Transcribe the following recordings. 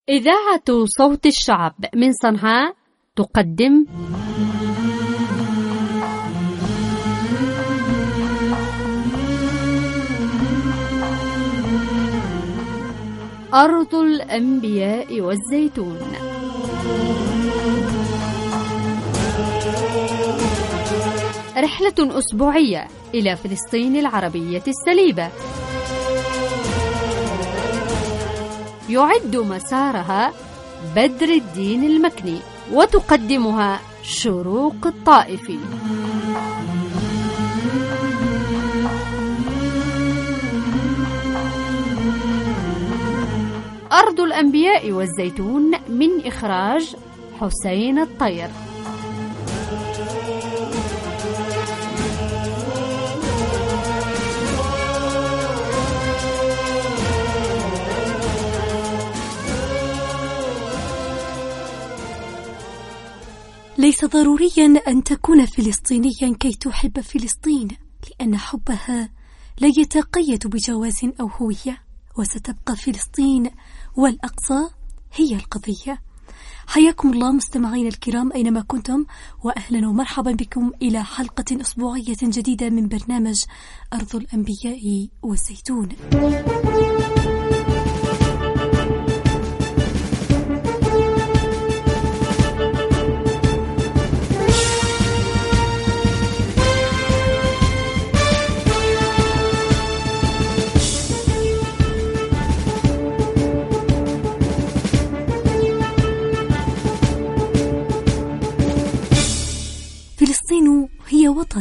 إذاعة صوت الشعب من صنعاء تقدم أرض الأنبياء والزيتون. رحلة أسبوعية إلى فلسطين العربية السليبة، يعد مسارها بدر الدين المكني، وتقدمها شروق الطائفي. أرض الأنبياء والزيتون من إخراج حسين الطير. ليس ضروريا أن تكون فلسطينيا كي تحب فلسطين، لأن حبها لا يتقيد بجواز أو هوية، وستبقى فلسطين والأقصى هي القضية. حياكم الله مستمعين الكرام أينما كنتم، وأهلا ومرحبا بكم إلى حلقة أسبوعية جديدة من برنامج أرض الأنبياء والزيتون. فلسطين هي وطن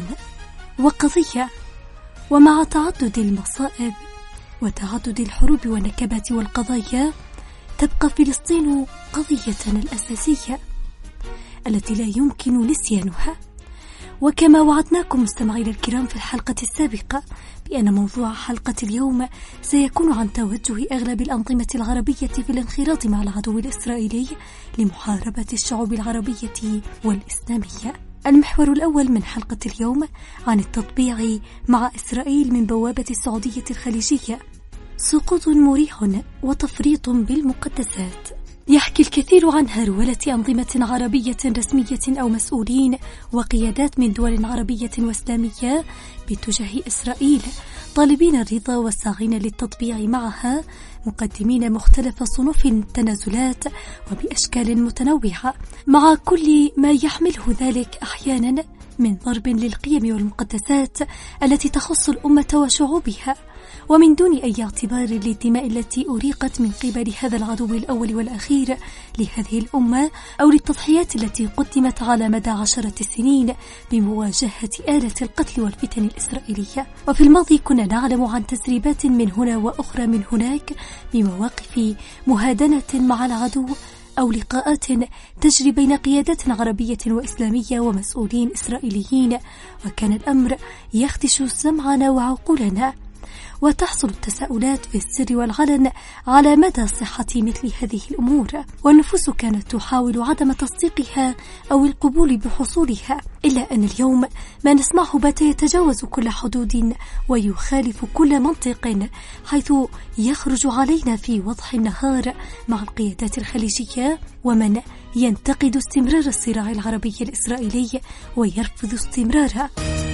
وقضية، ومع تعدد المصائب وتعدد الحروب والنكبات والقضايا تبقى فلسطين قضيتنا الأساسية التي لا يمكن نسيانها. وكما وعدناكم مستمعين الكرام في الحلقة السابقة بأن موضوع حلقة اليوم سيكون عن توجه أغلب الأنظمة العربية في الانخراط مع العدو الإسرائيلي لمحاربة الشعوب العربية والإسلامية. المحور الأول من حلقة اليوم عن التطبيع مع إسرائيل من بوابة السعودية الخليجية، سقوط مريح وتفريط بالمقدسات. يحكي الكثير عن هرولة أنظمة عربية رسمية أو مسؤولين وقيادات من دول عربية وإسلامية باتجاه إسرائيل، طالبين الرضا والساعين للتطبيع معها، مقدمين مختلف صنوف التنازلات وبأشكال متنوعة، مع كل ما يحمله ذلك أحيانا من ضرب للقيم والمقدسات التي تخص الأمة وشعوبها، ومن دون أي اعتبار للدماء التي أريقت من قبل هذا العدو الأول والأخير لهذه الأمة، أو للتضحيات التي قدمت على مدى 10 سنين بمواجهة آلة القتل والفتن الإسرائيلية. وفي الماضي كنا نعلم عن تسريبات من هنا وأخرى من هناك بمواقف مهادنة مع العدو، أو لقاءات تجري بين قيادات عربية وإسلامية ومسؤولين إسرائيليين، وكان الأمر يخدش سمعنا وعقولنا، وتحصل التساؤلات في السر والعلن على مدى صحة مثل هذه الأمور، والنفوس كانت تحاول عدم تصديقها أو القبول بحصولها. إلا أن اليوم ما نسمعه بات يتجاوز كل حدود ويخالف كل منطق، حيث يخرج علينا في وضح النهار مع القيادات الخليجية ومن ينتقد استمرار الصراع العربي الإسرائيلي ويرفض استمراره.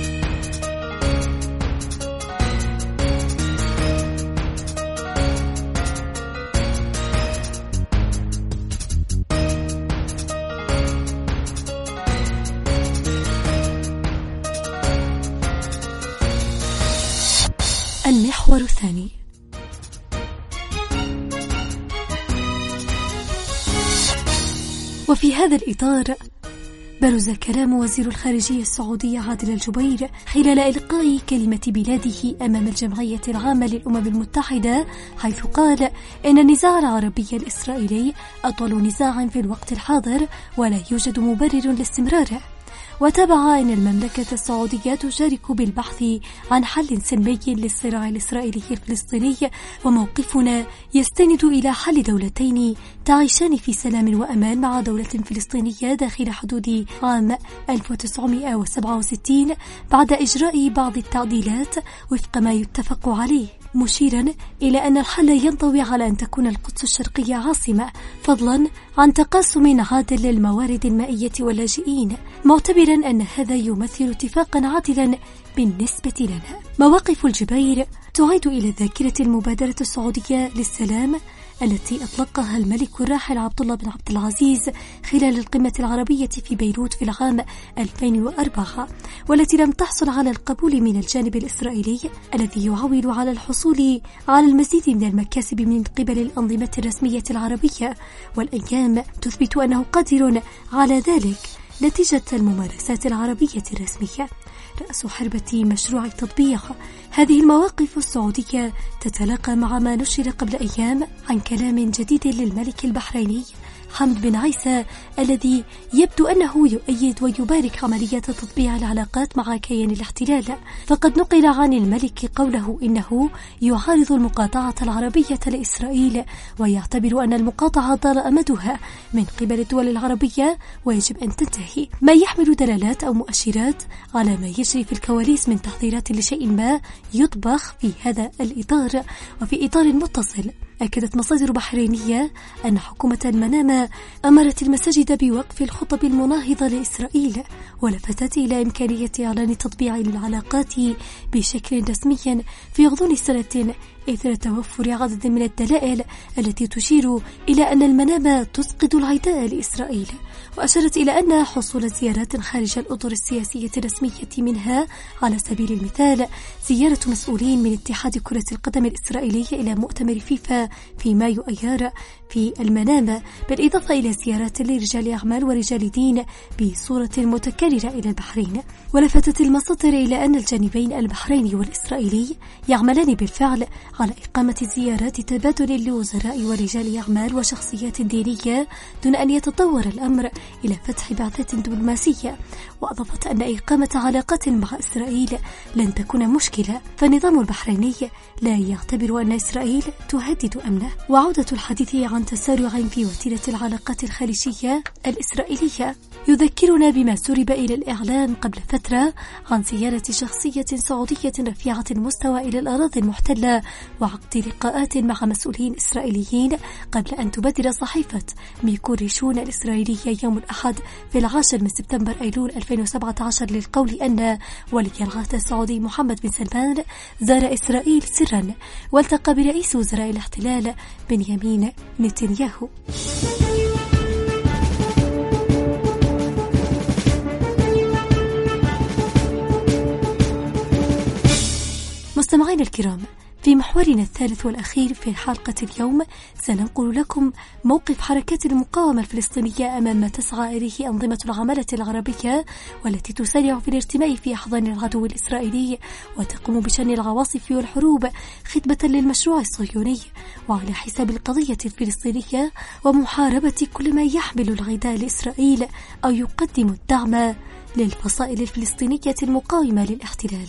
المحور الثاني، وفي هذا الإطار برز كلام وزير الخارجية السعودي عادل الجبير خلال إلقاء كلمة بلاده أمام الجمعية العامة للأمم المتحدة، حيث قال إن النزاع العربي الإسرائيلي أطول نزاع في الوقت الحاضر ولا يوجد مبرر لاستمراره. وتابع أن المملكة السعودية تشارك بالبحث عن حل سلمي للصراع الإسرائيلي الفلسطيني، وموقفنا يستند إلى حل دولتين تعيشان في سلام وأمان مع دولة فلسطينية داخل حدود عام 1967 بعد إجراء بعض التعديلات وفق ما يتفق عليه. مشيرا إلى أن الحل ينطوي على أن تكون القدس الشرقية عاصمة، فضلا عن تقاسم عادل للموارد المائية واللاجئين، معتبرا أن هذا يمثل اتفاقا عادلا بالنسبة لنا. مواقف الجبير تعيد إلى الذاكرة المبادرة السعودية للسلام التي أطلقها الملك الراحل عبد الله بن عبد العزيز خلال القمة العربية في بيروت في العام 2004، والتي لم تحصل على القبول من الجانب الإسرائيلي الذي يعول على الحصول على المزيد من المكاسب من قبل الأنظمة الرسمية العربية، والأيام تثبت أنه قادر على ذلك نتيجة الممارسات العربية الرسمية. رأس حربة مشروع تطبيق هذه المواقف السعودية تتلاقى مع ما نشر قبل أيام عن كلام جديد للملك البحريني حمد بن عيسى الذي يبدو أنه يؤيد ويبارك عملية تطبيع العلاقات مع كيان الاحتلال. فقد نقل عن الملك قوله إنه يعارض المقاطعة العربية لإسرائيل، ويعتبر أن المقاطعة طال أمدها من قبل الدول العربية ويجب أن تنتهي، ما يحمل دلالات أو مؤشرات على ما يجري في الكواليس من تحضيرات لشيء ما يطبخ في هذا الإطار. وفي إطار متصل، أكدت مصادر بحرينية أن حكومة المنامة أمرت المساجد بوقف الخطب المناهضة لإسرائيل، ولفتت إلى إمكانية إعلان تطبيع العلاقات بشكل رسمي في غضون سنة إثر توفر عدد من الدلائل التي تشير إلى أن المنامة تسقط العداء لإسرائيل. وأشارت إلى أن حصول زيارات خارج الأطر السياسية الرسمية منها على سبيل المثال زيارة مسؤولين من اتحاد كرة القدم الإسرائيلي إلى مؤتمر فيفا في مايو أيار في المنامة، بالإضافة إلى زيارات لرجال أعمال ورجال دين بصورة متكررة إلى البحرين. ولفتت المصادر إلى أن الجانبين البحريني والإسرائيلي يعملان بالفعل على إقامة زيارات تبادل لوزراء ورجال أعمال وشخصيات دينية دون أن يتطور الأمر إلى فتح بعثات دبلوماسية. وأضافت أن إقامة علاقات مع إسرائيل لن تكون مشكلة، فالنظام البحريني لا يعتبر أن إسرائيل تهدد أمنه. وعودة الحديث عن تسارع في وتيرة العلاقات الخليجية الإسرائيلية يذكرنا بما سرب إلى الإعلام قبل فترة عن زيارة شخصية سعودية رفيعة المستوى إلى الأراضي المحتلة وعقد لقاءات مع مسؤولين إسرائيليين قبل أن تبادر صحيفة ميكوريشون الإسرائيلية يوم الأحد في 10 سبتمبر أيلول 2017 للقول أن ولي العهد السعودي محمد بن سلمان زار إسرائيل سرا والتقى برئيس وزراء الاحتلال بنيامين نتنياهو. مستمعين الكرام، في محورنا الثالث والأخير في حلقة اليوم سننقل لكم موقف حركات المقاومة الفلسطينية أمام ما تسعى إليه أنظمة العمالة العربية، والتي تسارع في الارتماء في أحضان العدو الإسرائيلي وتقوم بشن العواصف والحروب خدمة للمشروع الصهيوني وعلى حساب القضية الفلسطينية، ومحاربة كل ما يحمل العداء لإسرائيل أو يقدم الدعم للفصائل الفلسطينية المقاومة للاحتلال.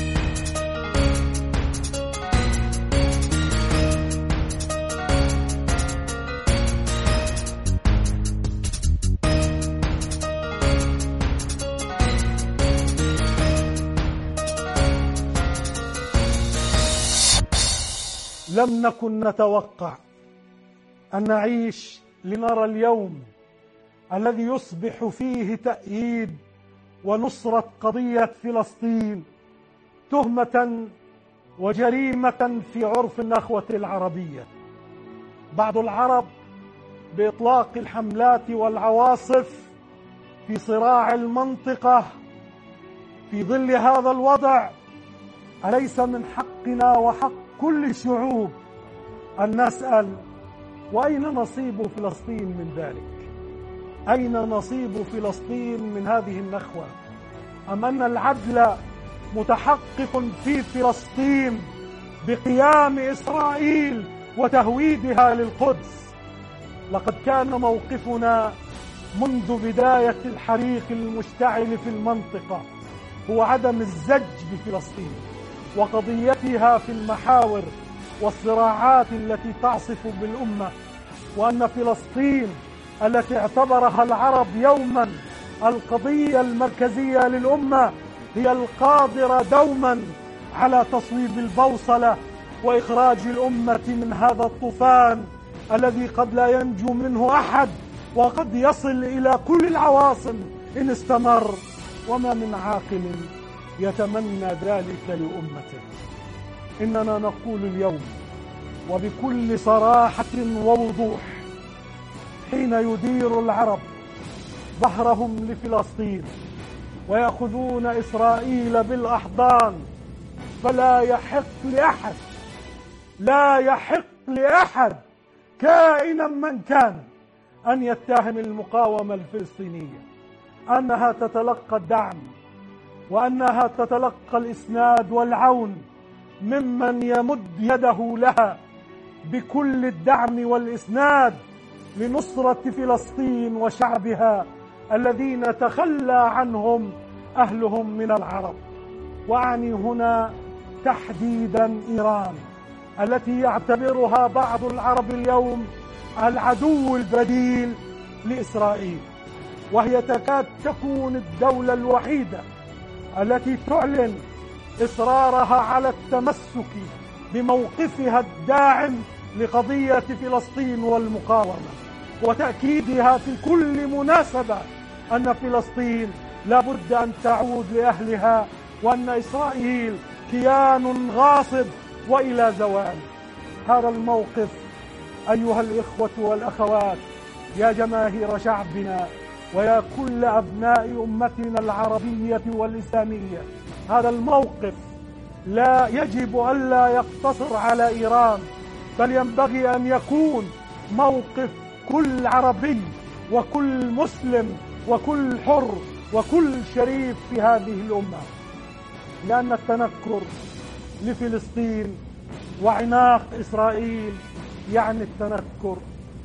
لم نكن نتوقع أن نعيش لنرى اليوم الذي يصبح فيه تأييد ونصرة قضية فلسطين تهمة وجريمة في عرف النخوة العربية. بعض العرب بإطلاق الحملات والعواصف في صراع المنطقة في ظل هذا الوضع، أليس من حقنا وحق كل الشعوب أن نسأل وأين نصيب فلسطين من ذلك؟ أين نصيب فلسطين من هذه النخوة؟ أم أن العدل متحقق في فلسطين بقيام إسرائيل وتهويدها للقدس؟ لقد كان موقفنا منذ بداية الحريق المشتعل في المنطقة هو عدم الزج بفلسطين وقضيتها في المحاور والصراعات التي تعصف بالأمة، وأن فلسطين التي اعتبرها العرب يوما القضية المركزية للأمة هي القادرة دوما على تصويب البوصلة وإخراج الأمة من هذا الطوفان الذي قد لا ينجو منه أحد، وقد يصل إلى كل العواصم إن استمر، وما من عاقل يتمنى ذلك لأمته. إننا نقول اليوم وبكل صراحة ووضوح: حين يدير العرب ظهرهم لفلسطين ويأخذون إسرائيل بالأحضان، فلا يحق لأحد كائنا من كان أن يتهم المقاومة الفلسطينية أنها تتلقى الدعم وأنها تتلقى الإسناد والعون ممن يمد يده لها بكل الدعم والإسناد لنصرة فلسطين وشعبها الذين تخلى عنهم أهلهم من العرب. وأعني هنا تحديدا إيران التي يعتبرها بعض العرب اليوم العدو البديل لإسرائيل، وهي تكاد تكون الدولة الوحيدة التي تعلن إصرارها على التمسك بموقفها الداعم لقضية فلسطين والمقاومة، وتأكيدها في كل مناسبة أن فلسطين لابد أن تعود لأهلها، وأن إسرائيل كيان غاصب وإلى زوال. هذا الموقف أيها الإخوة والأخوات، يا جماهير شعبنا ويا كل أبناء أمتنا العربية والإسلامية، هذا الموقف لا يجب ألا يقتصر على إيران، بل ينبغي أن يكون موقف كل عربي وكل مسلم وكل حر وكل شريف في هذه الأمة، لأن التنكر لفلسطين وعناق إسرائيل يعني التنكر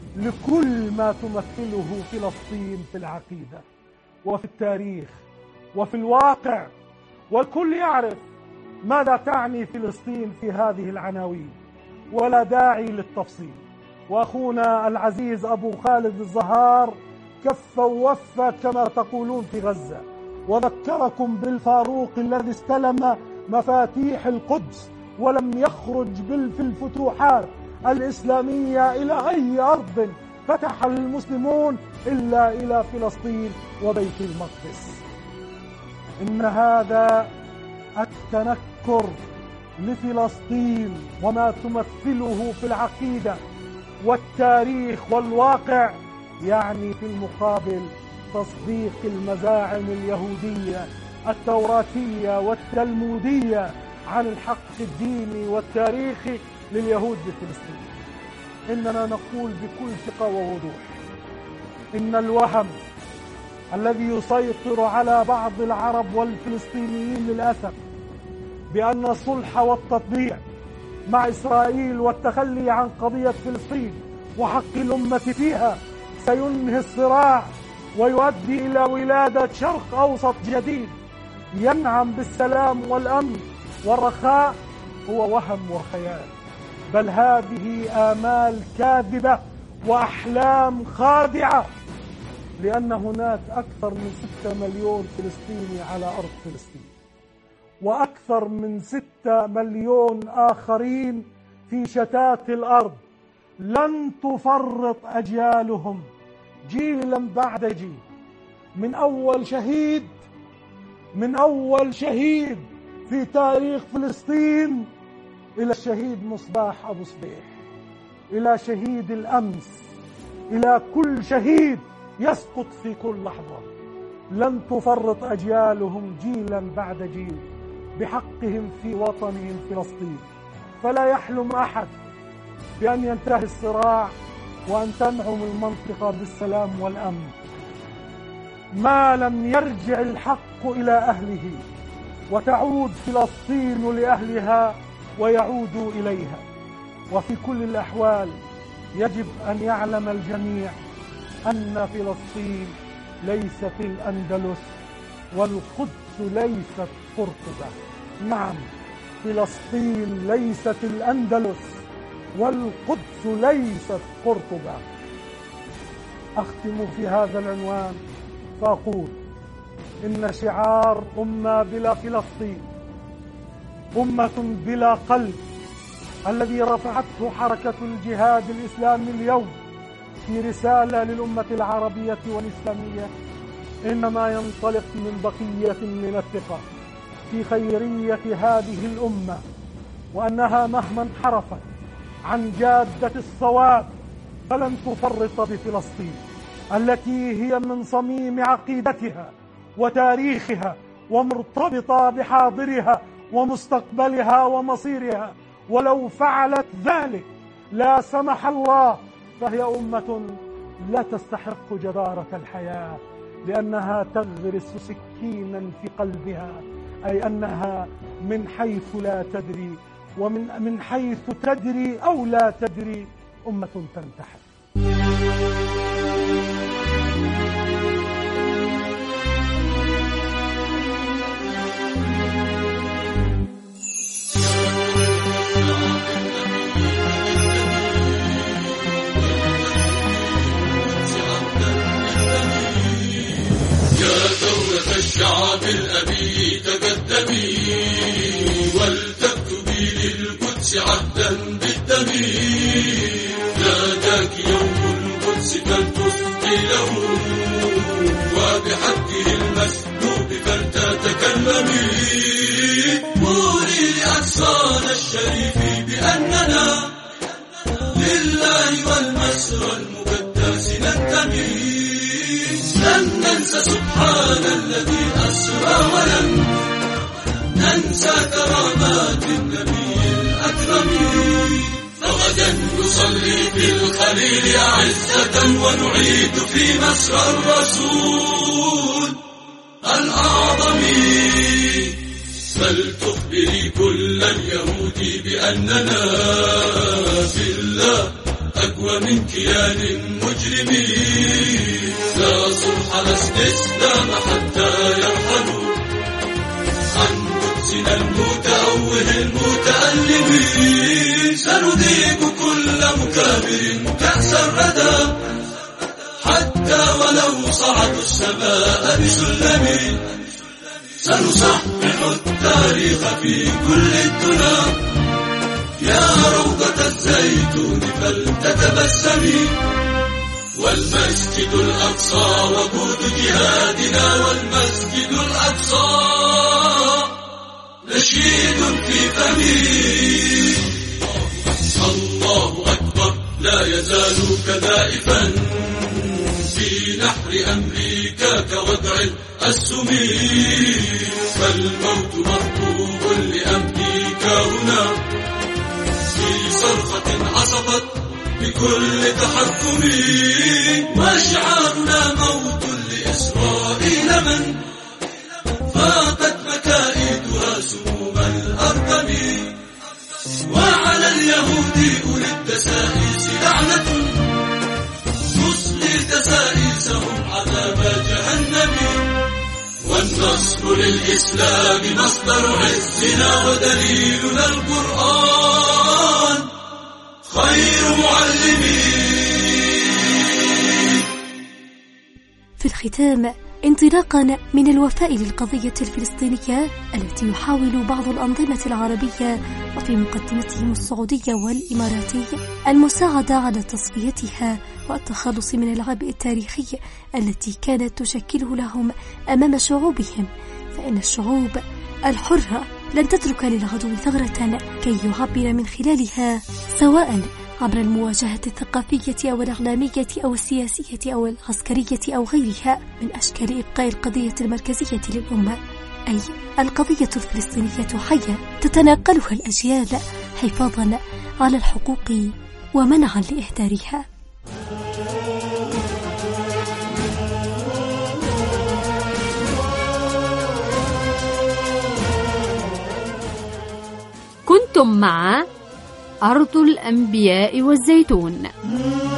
لكل ما تمثله فلسطين في العقيدة وفي التاريخ وفي الواقع، والكل يعرف ماذا تعني فلسطين في هذه العناوين، ولا داعي للتفصيل. وأخونا العزيز أبو خالد الزهار كف ووفى كما تقولون في غزة، وذكركم بالفاروق الذي استلم مفاتيح القدس ولم يخرج في الفتوحات الإسلامية إلى أي أرض فتح المسلمون إلا إلى فلسطين وبيت المقدس. إن هذا التنكر لفلسطين وما تمثله في العقيدة والتاريخ والواقع يعني في المقابل تصديق المزاعم اليهودية التوراتية والتلمودية عن الحق الديني والتاريخي لليهود بفلسطين. إننا نقول بكل ثقة ووضوح إن الوهم الذي يسيطر على بعض العرب والفلسطينيين للأسف بأن الصلح والتطبيع مع إسرائيل والتخلي عن قضية فلسطين وحق الأمة فيها سينهي الصراع ويؤدي إلى ولادة شرق أوسط جديد ينعم بالسلام والأمن والرخاء هو وهم وخيال، بل هذه آمال كاذبة وأحلام خادعة، لأن هناك أكثر من 6 مليون فلسطيني على أرض فلسطين، وأكثر من 6 مليون آخرين في شتات الأرض لن تفرط أجيالهم جيلا بعد جيل، من أول شهيد في تاريخ فلسطين إلى الشهيد مصباح أبو صبيح، إلى شهيد الأمس، إلى كل شهيد يسقط في كل لحظة. لن تفرط أجيالهم جيلا بعد جيل بحقهم في وطنهم فلسطين، فلا يحلم أحد بأن ينتهي الصراع وأن تنعم المنطقة بالسلام والأمن ما لم يرجع الحق إلى أهله وتعود فلسطين لأهلها ويعودوا إليها. وفي كل الأحوال يجب أن يعلم الجميع أن فلسطين ليست الأندلس والقدس ليست قرطبة. نعم، فلسطين ليست الأندلس والقدس ليست قرطبة. أختم في هذا العنوان فأقول إن شعار أمة بلا فلسطين أمة بلا قلب، الذي رفعته حركة الجهاد الإسلامي اليوم في رسالة للأمة العربية والإسلامية إنما ينطلق من بقية من الثقة في خيرية هذه الأمة، وأنها مهما انحرفت عن جادة الصواب فلن تفرط بفلسطين التي هي من صميم عقيدتها وتاريخها ومرتبطة بحاضرها ومستقبلها ومصيرها، ولو فعلت ذلك لا سمح الله فهي أمة لا تستحق جدارة الحياة، لأنها تغرس سكينا في قلبها، أي أنها من حيث لا تدري ومن حيث تدري أو لا تدري أمة تنتحر. دولة الشعب الأبي تقدمي ولتكتبي للقدس عهدا بالدم، ناداك يوم القدس فلتصغي له وبحقه المسلوب فلتتكلمي، قولي لأقصانا الشريف بأننا لله والمسرى المقدس ننتمي، لن ننسى سبحان الذي أسرى ولن ننسى كرامات النبي الأكرم، فغدا نصلي في الخليل عزة ونعيد في مسرى الرسول الأعظم، فلتخبري كل اليهود بأننا بالله أقوى من كيان مجرمين، لا صلح لا استسلام حتى يرحلوا عن قدسنا المتأوه المتألمين، سنذيق كل مكابر كأس الردى حتى ولو صعدوا السماء بسلم، سنصحح التاريخ في كل الدنا يا روضة الزيتون فلتتبسمي، والمسجد الأقصى وقود جهادنا، والمسجد الأقصى نشيد في فمي، الله أكبر لا يزال كذائفا في نحر أمريكا كوضع السمي، فالموت مطلوب لأمريكا هنا في صرخة عصفت بكل تحكم، وشعارنا موت لإسرائيل من فاقت مكائدها سموم الأرقم، وعلى اليهود أولي الدسائس لعنة تصلي دسائسهم عذاب جهنم، والنصر للإسلام مصدر عزنا ودليلنا القرآن خير معلمين. في الختام، انطلاقا من الوفاء للقضية الفلسطينية التي يحاول بعض الأنظمة العربية وفي مقدمتهم السعودية والإماراتية المساعدة على تصفيتها والتخلص من العبء التاريخي التي كانت تشكله لهم أمام شعوبهم، فإن الشعوب الحرة لن تترك للعدو ثغرة كي يعبر من خلالها، سواء عبر المواجهة الثقافية أو الإعلامية أو السياسية أو العسكرية أو غيرها، من أشكال إبقاء القضية المركزية للأمة، أي القضية الفلسطينية حية تتناقلها الأجيال حفاظا على الحقوق ومنعا لإهدارها. كنتم مع أرض الأنبياء والزيتون.